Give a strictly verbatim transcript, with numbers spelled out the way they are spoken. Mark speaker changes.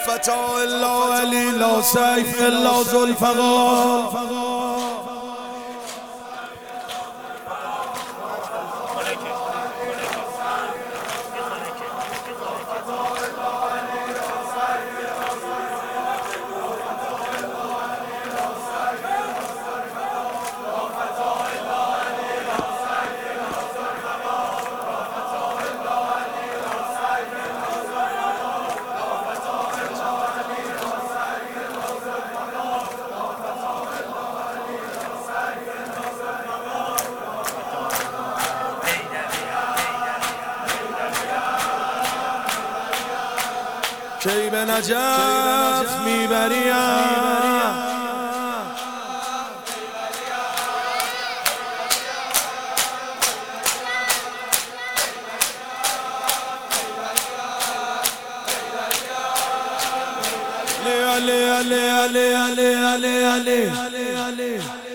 Speaker 1: فتى إلا علي لا سيف إلا ذوالفقار. کی به نجف میبریم علی علی علی علی علی علی علی